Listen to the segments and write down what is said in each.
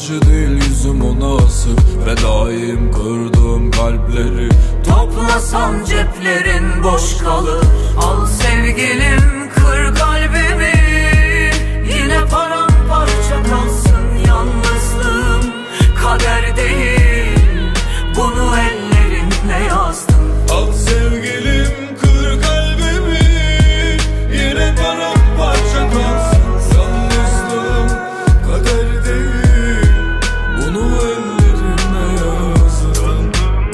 yabancı değil yüzüm ona asık ve daim kırdığım kalpleri. Toplasan ceplerin boş kalır. Al sevgilim kır kalbimi, yine paramparça kalsın yalnızlığım. Kader değil, bunu ellerinle yazdın. Al sevgilim kır kalbimi, yine paramparça kalsın yalnızlığım. Kader değil, bunu ellerine yazdın.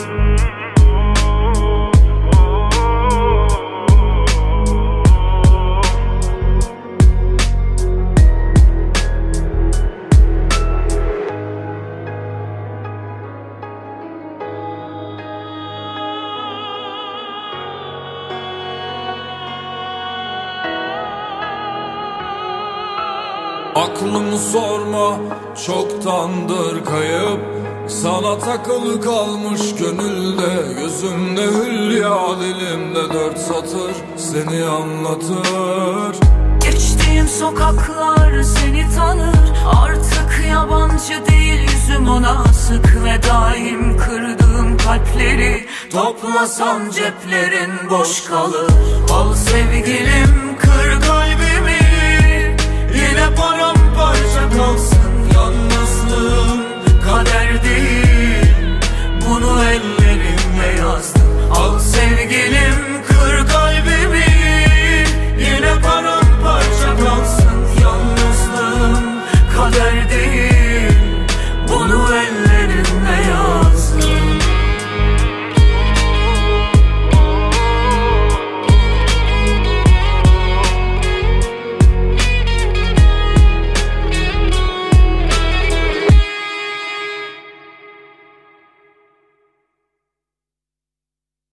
Aklımı sorma, çoktandır kayıp. Sana takılı kalmış gönülde, gözümde hülya, dilimde 4 satır seni anlatır. Geçtiğim sokaklar seni tanır. Artık yabancı değil yüzüm ona sık ve daim kırdığım kalpleri. Toplasan ceplerin boş kalır. Al sevgilim kır kalbimi, yine paramparça kalsın